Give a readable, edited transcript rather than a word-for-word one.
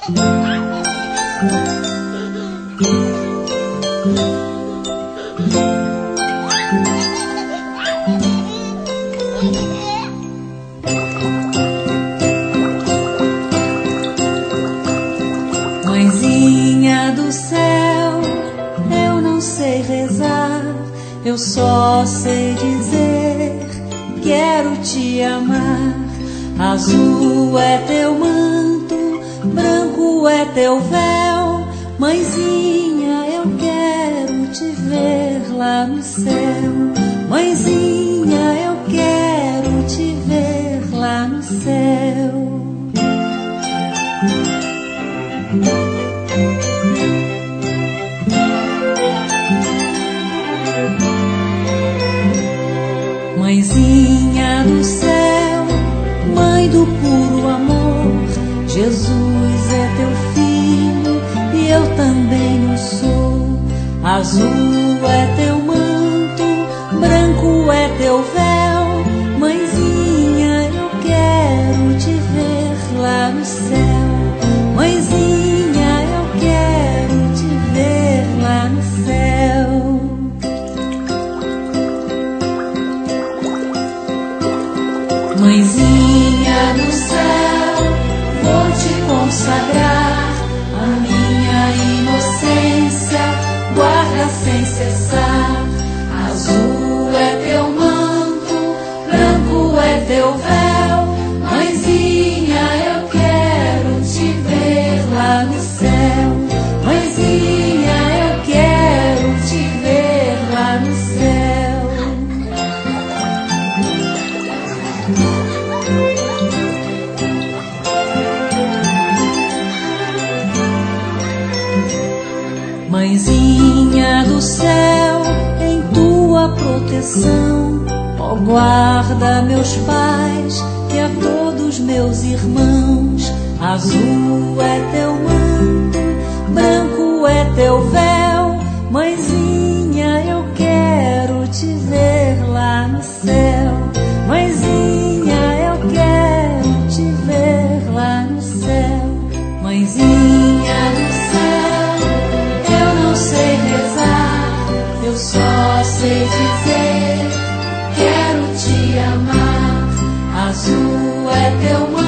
Mãezinha do céu, eu não sei rezar, eu só sei dizer, quero te amar. Azul é teu manto, branco é teu véu, mãezinha, eu quero te ver lá no céu. Mãezinha, eu quero te ver lá no céu. Mãezinha do céu, mãe do puro amor, Jesus é teu filho e eu também o sou. Azul é teu manto, branco é teu véu, mãezinha, eu quero te ver lá no céu. Mãezinha, eu quero te ver lá no céu. Mãezinha do céu, vou te consagrar a minha inocência, guarda sem cessar. Azul é teu manto, branco é teu véu, mãezinha, eu quero te ver lá no céu. Mãezinha, eu quero te ver lá no céu. Mãezinha do céu, em tua proteção, ó, guarda meus pais e a todos meus irmãos. Azul é teu manto, branco é teu véu, mãezinha, eu quero te ver lá no céu. Mãezinha, eu quero te ver lá no céu. Mãezinha do céu, eu não sei rezar, eu só sei dizer, quero te amar. Azul é teu manto,